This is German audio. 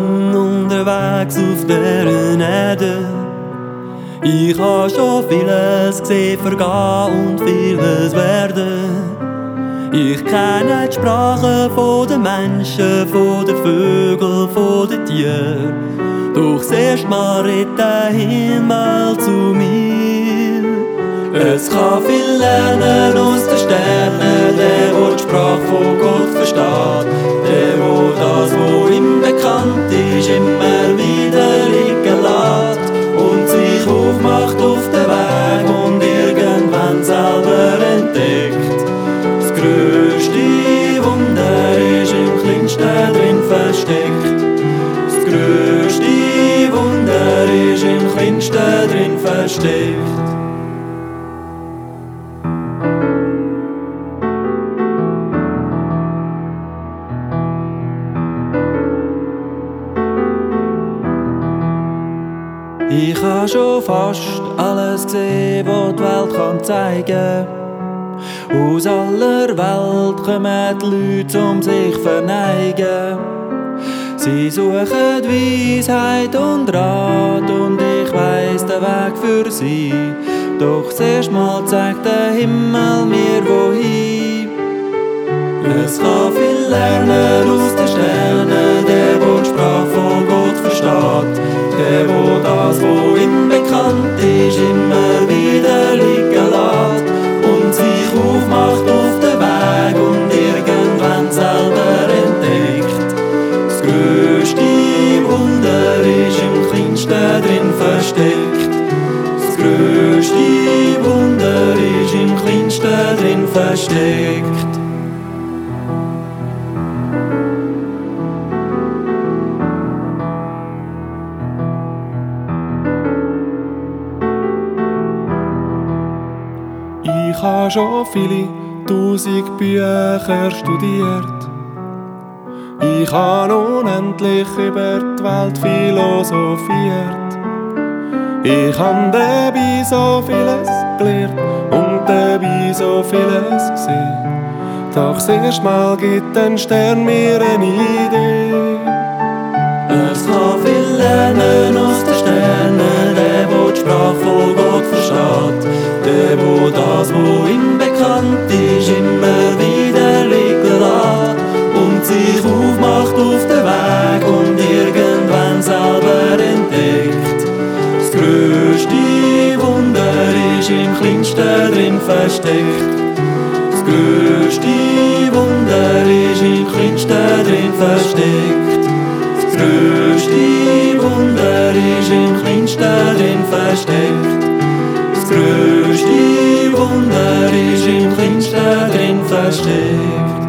lang unterwegs auf der Erde. Ich habe schon vieles gesehen, vergehen und vieles werden. Ich kenne die Sprache von den Menschen, von den Vögeln, von den Tieren. Doch das erste Mal redet der Himmel zu mir. Es kann viel lernen aus den Sternen, der die Sprache von Gott versteht. Der das, was ihm bekannt ist, immer wieder liegen lässt und sich aufmacht auf den Weg und irgendwann selber entdeckt. Das grösste Wunder ist im Kleinsten drin versteckt. Das grösste Wunder ist im Kleinsten drin versteckt. Ich habe schon fast alles gesehen, was die Welt kann zeigen. Aus aller Welt kommen die Leute, sich verneigen. Sie suchen Weisheit und Rat und ich weiss den Weg für sie. Doch das erste Mal zeigt der Himmel mir wohin. Es kann viel lernen aus den Sternen, der die Sprache von Gott versteht. Der das, was ihm bekannt ist, immer wieder liegen lässt und sich aufmacht auf den Weg und irgendwann selber entdeckt. Das grösste Wunder ist im Kleinsten drin versteckt. Das grösste Wunder ist im Kleinsten drin versteckt. Ich habe schon viele 1000 Bücher studiert. Ich habe unendlich über die Welt philosophiert. Ich habe dabei so vieles gelernt und dabei so vieles gesehen. Doch das erste Mal gibt ein Stern mir eine Idee. Es kann viel lernen aus den Sternen, der die Sprache von Gott versteht. Der das, was ihm bekannt ist, immer wieder liegen lässt und sich aufmacht auf den Weg und irgendwann selber entdeckt. Das grösste Wunder ist im Kleinsten drin versteckt. Das grösste Wunder ist im Kleinsten drin versteckt. Das grösste Wunder ist im Kleinsten drin versteckt. Das grösste Wunder ist im Kleinsten drin versteckt.